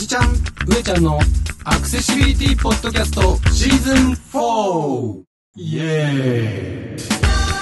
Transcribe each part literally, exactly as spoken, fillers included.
ちゃん上ちゃんのアクセシビリティポッドキャストシーズンフォー。イエーイ。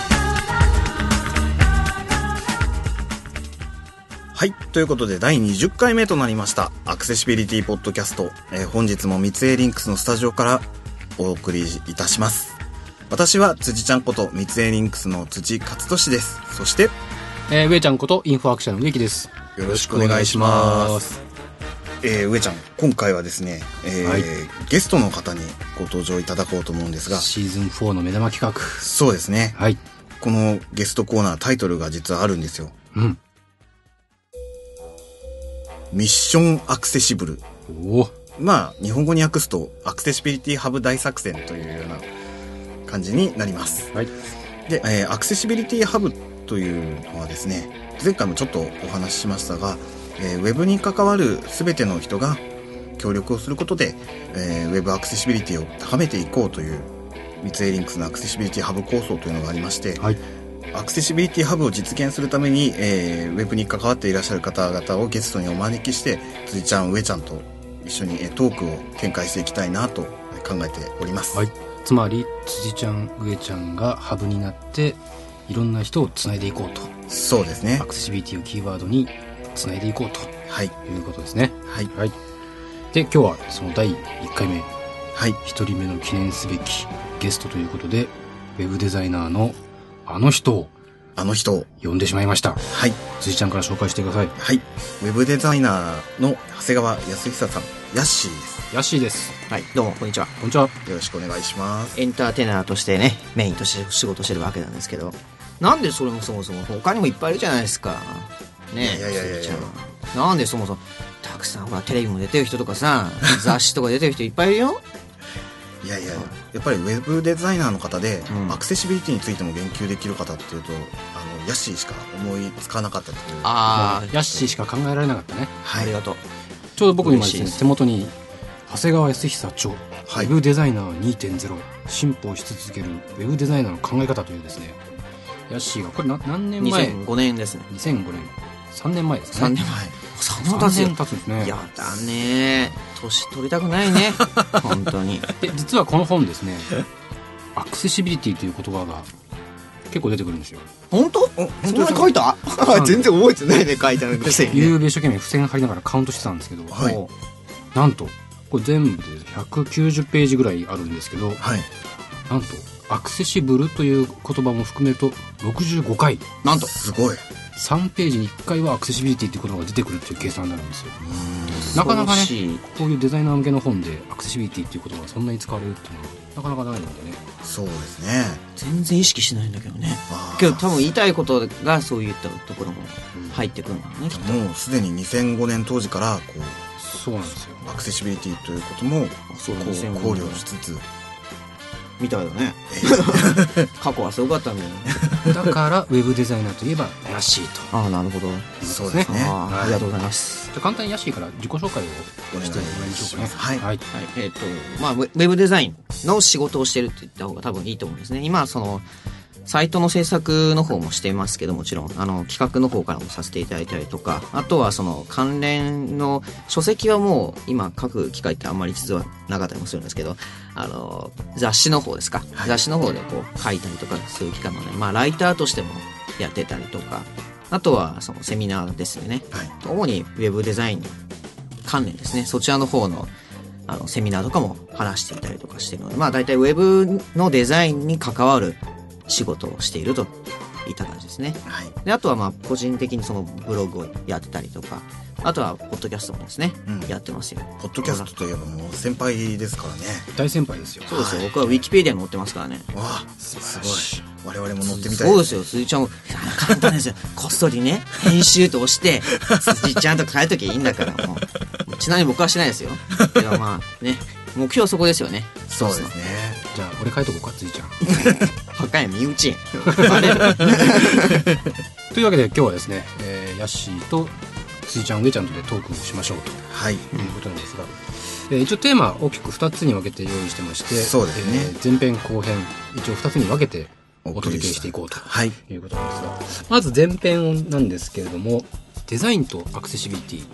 はい、ということでだいにじゅっかいめとなりましたアクセシビリティポッドキャスト、えー、本日も三井リンクスのスタジオからお送りいたします。私は辻ちゃんこと三井リンクスの辻勝利です。そして、 えー、上ちゃんことインフォアクションの植木です。 よろしくお願いします。えー、上ちゃん、今回はですね、えーはい、ゲストの方にご登場いただこうと思うんですが、 シーズンフォーの目玉企画。 そうですね、 はい、 このゲストコーナータイトルが実はあるんですよ。 うん、 ミッションアクセシブル。 お、 まあ日本語に訳すとアクセシビリティハブ大作戦というような感じになります。 はい、 で、えー、アクセシビリティハブというのはですね、前回もちょっとお話ししましたが、えー、ウェブに関わる全ての人が協力をすることで、えー、ウェブアクセシビリティを高めていこうという三井リンクスのアクセシビリティハブ構想というのがありまして、 はい、 アクセシビリティハブを実現するために、えー、ウェブに関わっていらっしゃる方々をゲストにお招きして、辻ちゃん上ちゃんと一緒に、えー、トークを展開していきたいなと考えております。 はい、つまり辻ちゃん上ちゃんがハブになっていろんな人をつないでいこうと。 そうですね、 アクセシビリティをキーワードにつないでいこうと、はい、いうことですね。 はい、 はい、で今日はそのだいいっかいめ、 はい、 ひとりめの記念すべきゲストということで、ウェブデザイナーのあの人をあの人を呼んでしまいました。 はい、 辻ちゃんから紹介してください。 はい、ウェブデザイナーの長谷川康久さん、ヤッシーです。 ヤッシーです。 はい、どうもこんにちは。 こんにちは。 よろしくお願いします。 エンターテイナーとしてね、メインとして仕事してるわけなんですけど、なんでそれもそもそも他にもいっぱいいるじゃないですかね。 いやいやいやいや、 なんでそもそもたくさんほらテレビも出てる人とかさ雑誌とか出てる人いっぱいいるよ。 いやいや、やっぱりウェブデザイナーの方で、うん、アクセシビリティについても言及できる方っていうと、あのヤッシーしか思いつかなかったという。 ああ、ヤッシーしか考えられなかったね。 はい、ありがとう。 ちょうど僕に今ですね、手元に長谷川康久著、はい、ウェブデザイナー にてんゼロ 進歩し続けるウェブデザイナーの考え方というですね、ヤッシーがこれな何年前？ にせんごねんですね。 にせんごねん、さんねんまえですね。 さんねんまえ。そんな経つよ。 経つんですね。 やだね、年取りたくないね本当に。 で実はこの本ですね、アクセシビリティという言葉が結構出てくるんですよ。 本当？そんなに書いた？全然覚えてないね、書いてあるくせにね。 ゆうべ一生懸命付箋貼りながらカウントしてたんですけど、はい、なんとこれ全部でひゃくきゅうじゅうページぐらいあるんですけど、 はい、 なんとアクセシブルという言葉も含めるとろくじゅうごかい、 なんとすごい、 さんページにいっかいはアクセシビリティっていう言葉が出てくるっていう計算になるんですよ。なかなかね、こういうデザイナー向けの本でアクセシビリティっていう言葉がそんなに使われるっていうのはなかなかないのでね。 そうですね、 全然意識しないんだけどね。けど多分言いたいことがそういったところも入ってくるんだろうね、きっと。 もうすでににせんごねん当時からこう、 そうなんですよ、 アクセシビリティということもこう考慮しつつみたいだね過去はすごかったんだよねだからウェブデザイナーといえばヤッシーと。 ああ、なるほど、 そうですね。 あ, ありがとうございます。 じゃあ簡単にヤッシーから自己紹介をしてもらいましょうかね。 はい、はい、 えっ、ー、とまあウェブデザインの仕事をしてるって言った方が多分いいと思うんですね。今そのサイトの制作の方もしていますけど、もちろんあの企画の方からもさせていただいたりとか、あとはその関連の書籍はもう今書く機会ってあんまり実はなかったりもするんですけど、あの雑誌の方ですか、はい、雑誌の方でこう書いたりとかする機会もね、まあライターとしてもやってたりとか、あとはそのセミナーですよね、はい、主にウェブデザイン関連ですね、そちらの方のあのセミナーとかも話していたりとかしているので、まあ大体ウェブのデザインに関わる仕事をしているといった感じですね、はい、であとはまあ個人的にそのブログをやってたりとか、あとはポッドキャストもですね、うん、やってますよ。 ポッドキャストといえばもう先輩ですからね。 大先輩ですよ。 そうですよ、はい、僕はウィキペディアに載ってますからね。 わあ、すごい、我々も載ってみたい。 そうですよ、辻ちゃんも簡単ですよこっそりね編集と押して辻ちゃんと変えときゃいいんだからもうちなみに僕はしないですよけどまあね、目標はそこですよね。 そうですね。 じゃあ俺書いとこうか、辻ちゃんはかや身内というわけで今日はですね、えー、ヤッシーと辻ちゃん上ちゃんとでトークをしましょうと、はい、いうことなんですが、えー、一応テーマ大きくふたつに分けて用意してまして、 そうですね、 えー、前編後編一応ふたつに分けてお届けしていこうということなんですが、はい、まず前編なんですけれども、デザインとアクセシビリティ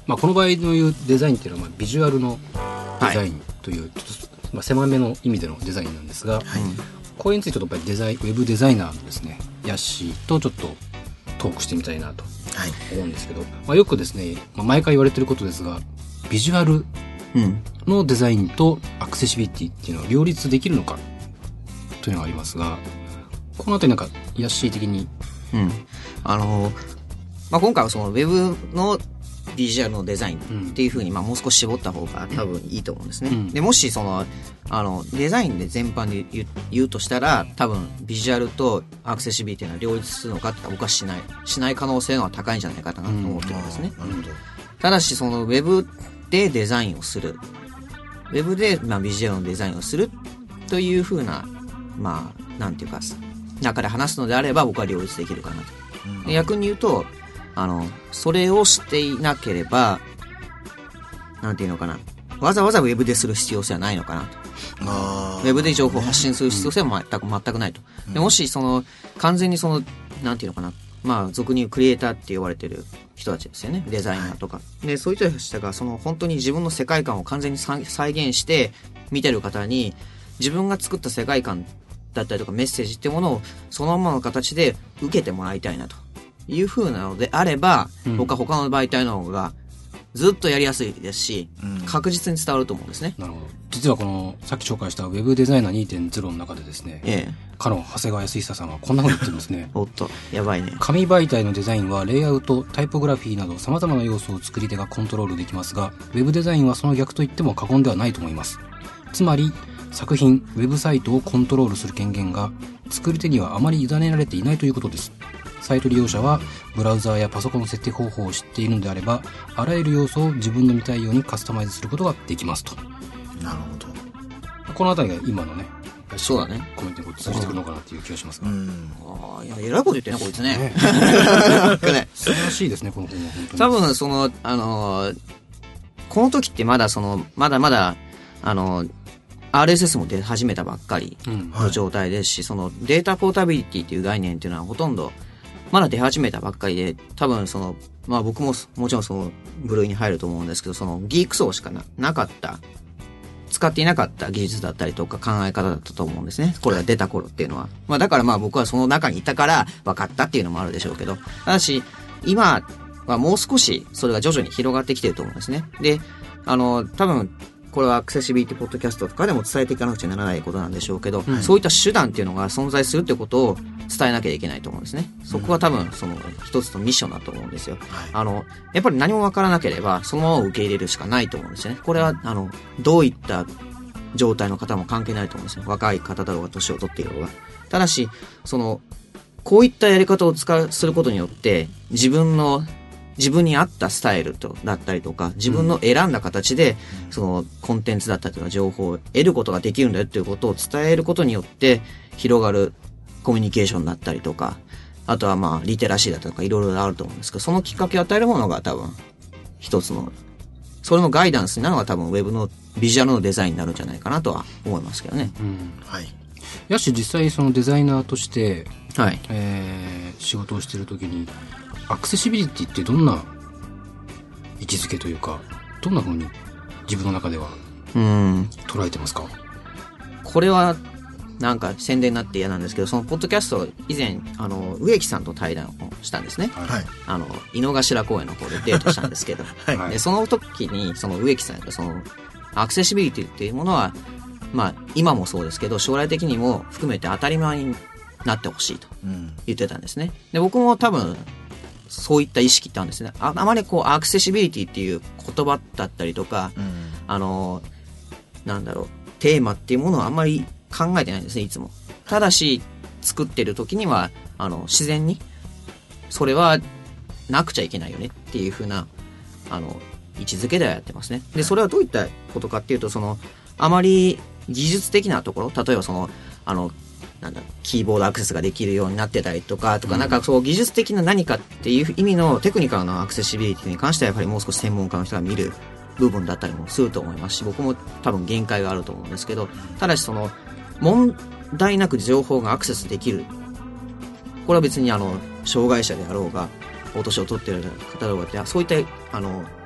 まあ、この場合のいうデザインっていうのは、まあ、ビジュアルのデザインという、はい、ちょっとまあ、狭めの意味でのデザインなんですが、はい、これについてちょっとやっぱりデザインウェブデザイナーのですねヤッシーとちょっとトークしてみたいなと思うんですけど、はい、まあ、よくですね、まあ、毎回言われてることですが、ビジュアルのデザインとアクセシビリティっていうのは両立できるのかというのがありますが、このあたりなんかヤッシー的に、 うん、あの、まあ、今回はそのウェブのビジュアルのデザインっていう風に、まあもう少し絞った方が多分いいと思うんですね。うん、でもしそのあのデザインで全般で言う、言うとしたら、多分ビジュアルとアクセシビリティが両立するのかって僕はしないしない可能性の方が高いんじゃないかなと思ってるんですね。うん、ただしそのウェブでデザインをする、ウェブでまあビジュアルのデザインをするという風な、まあなんていうか中で話すのであれば僕は両立できるかなと。うん、逆に言うと。あの、それをしていなければ、なんていうのかな。わざわざウェブでする必要性はないのかなと。 あウェブで情報を発信する必要性は全く、全くないと。でもし、その、完全にその、なんていうのかな。まあ、俗に言うクリエイターって呼ばれてる人たちですよね。デザイナーとか。で、そういう人たちが、その、本当に自分の世界観を完全に再現して、見てる方に、自分が作った世界観だったりとかメッセージっていうものを、そのままの形で受けてもらいたいなと。いう風なのであれば、うん、僕は他の媒体の方がずっとやりやすいですし、うん、確実に伝わると思うんですね。 なるほど。実はこのさっき紹介したウェブデザイナー にてんゼロ の中でですね、ええ、かの長谷川康久さんはこんな風に言ってるんですね。 おっと、やばいね。 紙媒体のデザインはレイアウト、タイポグラフィーなど様々な要素を作り手がコントロールできますが、ウェブデザインはその逆と言っても過言ではないと思います。つまり作品、ウェブサイトをコントロールする権限が作り手にはあまり委ねられていないということです。サイト利用者はブラウザーやパソコンの設定方法を知っているのであれば、あらゆる要素を自分の見たいようにカスタマイズすることができますと。 なるほど。 このあたりが今のね、 そうだね、 コメントに通じてくるのかなっていう気がしますが。 うん、ああ、いや、えらいこと言ってね、こいつね。ね素晴らしいですね、この本は本当に。 多分、その、あのー、この時ってまだその、まだまだ、あのー、アールエスエス も出始めたばっかりの状態ですし、うん、そのデータポータビリティっていう概念っていうのはほとんどまだ出始めたばっかりで、多分その、まあ僕ももちろんその部類に入ると思うんですけど、そのギーク層しか な, なかった、使っていなかった技術だったりとか考え方だったと思うんですね。これが出た頃っていうのは。まあだからまあ僕はその中にいたから分かったっていうのもあるでしょうけど、ただし今はもう少しそれが徐々に広がってきてると思うんですね。で、あの、多分、これはアクセシビリティポッドキャストとかでも伝えていかなくちゃならないことなんでしょうけど、うん、そういった手段っていうのが存在するってことを伝えなきゃいけないと思うんですね。そこは多分その一つのミッションだと思うんですよ。はい、あのやっぱり何もわからなければそのまま受け入れるしかないと思うんですよね。これはあのどういった状態の方も関係ないと思うんですよ。若い方だろうが年を取っているろうが。ただしそのこういったやり方を使うすることによって自分の自分に合ったスタイルとだったりとか、自分の選んだ形で、そのコンテンツだったりとか情報を得ることができるんだよっていうことを伝えることによって広がるコミュニケーションだったりとか、あとはまあリテラシーだったりとかいろいろあると思うんですけど、そのきっかけを与えるものが多分一つの、それのガイダンスになるのが多分ウェブのビジュアルのデザインになるんじゃないかなとは思いますけどね。 うん、はい。やし実際そのデザイナーとして、 はい、 えー、仕事をしているときにアクセシビリティってどんな位置づけというか、どんな風に自分の中では捉えてますか？ これはなんか宣伝になって嫌なんですけど、そのポッドキャスト以前あの植木さんと対談をしたんですね。はい、あの井の頭公園の方でデートしたんですけど、はい、でその時にその植木さんがそのアクセシビリティっていうものは、まあ今もそうですけど将来的にも含めて当たり前になってほしいと言ってたんですね。で僕も多分そういった意識ってあるんですね。 あ, あまりこうアクセシビリティっていう言葉だったりとか、うん、あのなんだろうテーマっていうものはあんまり考えてないんですね、いつも。ただし作ってる時にはあの自然にそれはなくちゃいけないよねっていう風なあの位置づけではやってますね。でそれはどういったことかっていうと、そのあまり技術的なところ、例えばそのあのなんだキーボードアクセスができるようになってたりとかとか、うん、なんかそう技術的な何かっていう意味のテクニカルなアクセシビリティに関してはやっぱりもう少し専門家の人が見る部分だったりもすると思いますし、僕も多分限界があると思うんですけど、ただしその問題なく情報がアクセスできる、これは別にあの障害者であろうがお年を取っている方だろうがって、そういったあの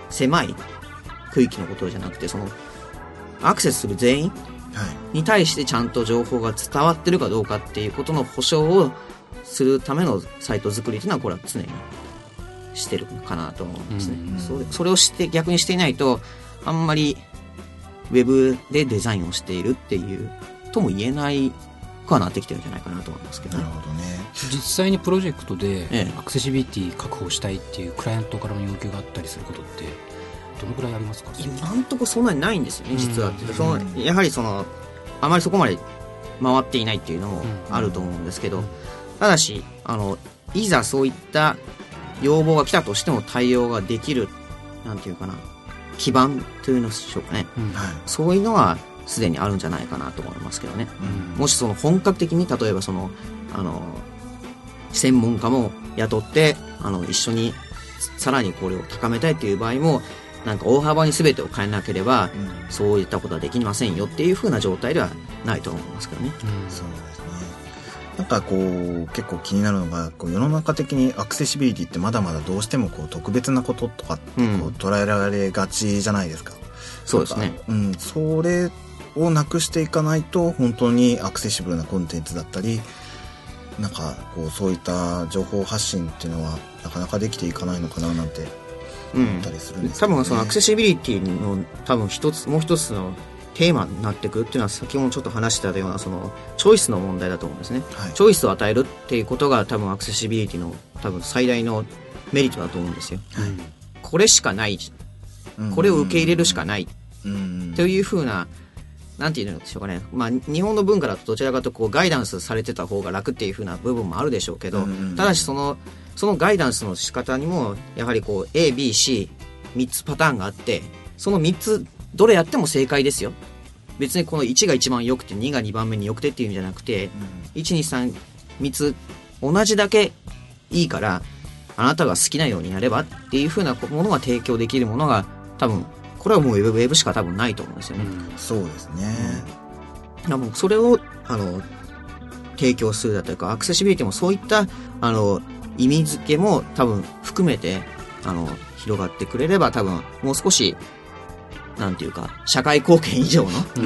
狭い区域のことじゃなくて、そのアクセスする全員に対してちゃんと情報が伝わってるかどうかっていうことの保証をするためのサイト作りというのはこれは常にしてるかなと思うんですね、うんうん、それ、それをして逆にしていないとあんまりウェブでデザインをしているっていうとも言えないくはなってきてるんじゃないかなと思いますけどね。 なるほどね。 実際にプロジェクトでええアクセシビリティ確保したいっていうクライアントからの要求があったりすることってどのくらいありますか？ 今んとこそんなにないんですよね実は、 うんそのやはりそのあまりそこまで回っていないっていうのもあると思うんですけど、ただしあのいざそういった要望が来たとしても対応ができるなんていうかな基盤というのでしょうかね、うん、そういうのはすでにあるんじゃないかなと思いますけどね、うん、もしその本格的に例えばそのあの専門家も雇ってあの一緒にさらにこれを高めたいという場合もなんか大幅に全てを変えなければ、うん、そういったことはできませんよっていう風な状態ではないと思いますけどね、 うん、そうですね。なんかこう結構気になるのがこう世の中的にアクセシビリティってまだまだどうしてもこう特別なこととかってこう捉えられがちじゃないですか、うん、 そうですね、 うん、それをなくしていかないと本当にアクセシブルなコンテンツだったりなんかこうそういった情報発信っていうのはなかなかできていかないのかななんて思ったりするんですけどね、 うん、多分そのアクセシビリティの多分一つもう一つのテーマになってくるっていうのは先ほどちょっと話してたようなそのチョイスの問題だと思うんですね、はい、チョイスを与えるっていうことが多分アクセシビリティの多分最大のメリットだと思うんですよ、はい、これしかないこれを受け入れるしかないというふうななんて言うんでしょうかね、まあ、日本の文化だとどちらかとこうガイダンスされてた方が楽っていうふうな部分もあるでしょうけど、ただしそのそのガイダンスの仕方にもやはりこう エービーシーみっつパターンがあってそのみっつどれやっても正解ですよ。別にこのいちが一番良くてにがにばんめに良くてっていうんじゃなくて、いちにさんみっつ同じだけいいからあなたが好きなようにやればっていう風なものが提供できるものが多分これはもうウェブ、ウェブしか多分ないと思うんですよね、 うん、そうですね、 うん、もうそれをあの提供するだとかアクセシビリティもそういったあの意味付けも多分含めてあの広がってくれれば多分もう少しなんていうか社会貢献以上の、うん、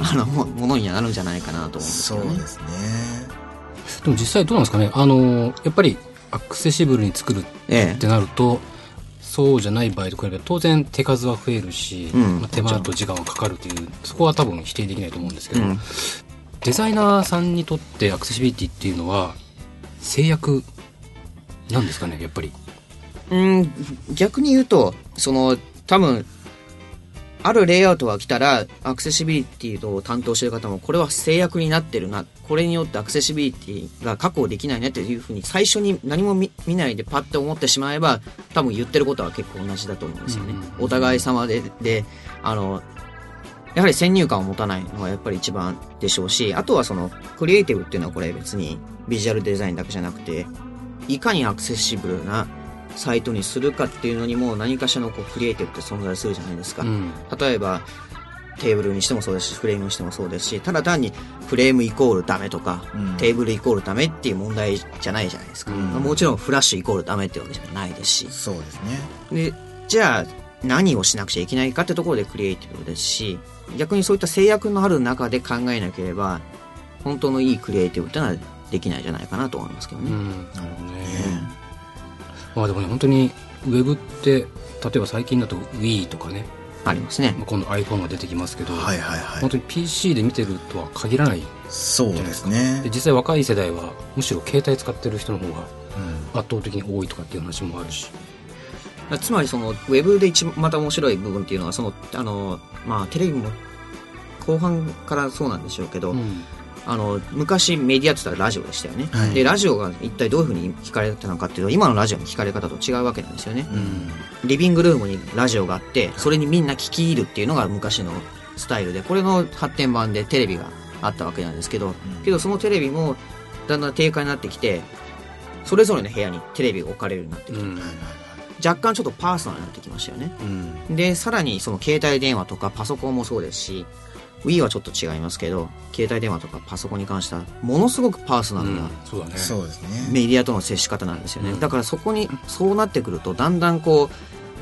あのものになるんじゃないかなと思うんですよね。 そうですね。 でも実際どうなんですかね、あのやっぱりアクセシブルに作るってなると、ええそうじゃない場合と比べて当然手数は増えるし、うんまあ、手間と時間はかかるというそこは多分否定できないと思うんですけど、うん、デザイナーさんにとってアクセシビリティっていうのは制約なんですかねやっぱり。 うん逆に言うとその多分あるレイアウトが来たらアクセシビリティを担当している方もこれは制約になってるなこれによってアクセシビリティが確保できないねっていうふうに最初に何も 見, 見ないでパッと思ってしまえば多分言ってることは結構同じだと思うんですよね、うんうんうん、お互い様でであのやはり先入観を持たないのがやっぱり一番でしょうしあとはそのクリエイティブっていうのはこれ別にビジュアルデザインだけじゃなくていかにアクセシブルなサイトにするかっていうのにも何かしらのこうクリエイティブって存在するじゃないですか、うん、例えばテーブルにしてもそうですしフレームにしてもそうですし、ただ単にフレームイコールダメとか、うん、テーブルイコールダメっていう問題じゃないじゃないですか、うん、もちろんフラッシュイコールダメってわけじゃないですし、 そうですね。 でじゃあ何をしなくちゃいけないかってところでクリエイティブですし、逆にそういった制約のある中で考えなければ本当のいいクリエイティブってのはできないんじゃないかなと思いますけどね、うん、なるほどね、 まあでもね本当にウェブって例えば最近だと Wii とかねありますね、 今度 iPhone が出てきますけど、 はいはいはい、 本当に ピーシー で見てるとは限らない。 そうですね。 で実際若い世代はむしろ携帯使ってる人の方が圧倒的に多いとかっていう話もあるし、 うん、つまりそのウェブで一また面白い部分っていうのはそのあの、まあ、テレビも後半からそうなんでしょうけど、うんあの昔メディアって言ったらラジオでしたよね、はい、でラジオが一体どういうふうに聞かれたのかっていうと今のラジオの聞かれ方と違うわけなんですよね、うん、リビングルームにラジオがあってそれにみんな聞き入るっていうのが昔のスタイルでこれの発展版でテレビがあったわけなんですけど、うん、けどそのテレビもだんだん低下になってきてそれぞれの部屋にテレビが置かれるようになってきて、うん、若干ちょっとパーソナルになってきましたよね、うん、でさらにその携帯電話とかパソコンもそうですしWii はちょっと違いますけど携帯電話とかパソコンに関してはものすごくパーソナルな、うんそうだね、そうですね、 メディアとの接し方なんですよね、うん、だからそこにそうなってくるとだんだんこう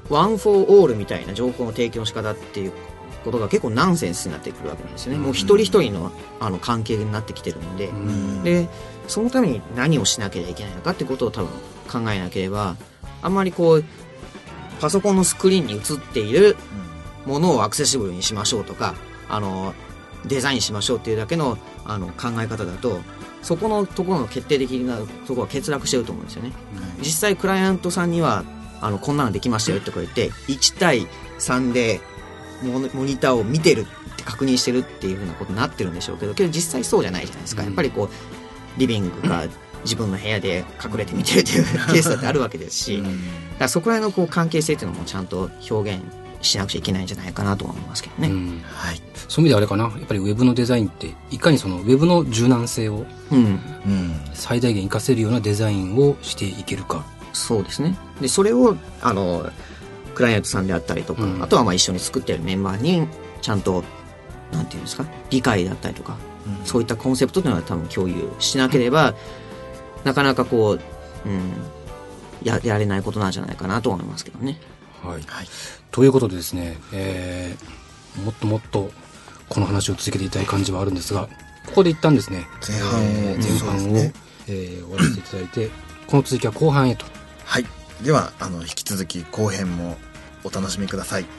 ワン・フォー・オールみたいな情報の提供の仕方っていうことが結構ナンセンスになってくるわけなんですよね、うん、もう一人一人のあの関係になってきてるんで、うん、でそのために何をしなければいけないのかってことを多分考えなければ、あんまりこうパソコンのスクリーンに映っているものをアクセシブルにしましょうとか、あのデザインしましょうっていうだけのあの考え方だと、そこのところの決定的なところは欠落してると思うんですよね、うん、実際クライアントさんにはあのこんなのできましたよってこう言っていち対さんでモニターを見てるって確認してるっていう風なことになってるんでしょうけど、けど実際そうじゃないじゃないですか、うん、やっぱりこうリビングか自分の部屋で隠れて見てるっていうケースだってあるわけですし、うん、だからそこら辺のこう関係性っていうのもちゃんと表現しなくちゃいけないんじゃないかなと思いますけどね、うんはい、そういう意味であれかな、やっぱりウェブのデザインっていかにそのウェブの柔軟性を最大限活かせるようなデザインをしていけるか、 そうですね。でそれをあのクライアントさんであったりとか、うん、あとはまあ一緒に作ってるメンバーにちゃんとなんていうんですか、理解だったりとか、うん、そういったコンセプトというのは多分共有しなければ、うん、なかなかこう、うん、や, やれないことなんじゃないかなと思いますけどね。 はい、はい、ということでですね、えー、もっともっとこの話を続けていたい感じはあるんですが、ここで一旦ですね前半を、えー、前半を、ねえー、終わらせていただいてこの続きは後半へと。 はい、ではあの引き続き後編もお楽しみください。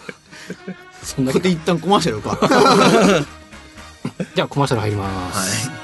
そんなここで一旦コマーシャルか。 じゃあコマーシャル入ります。 はい。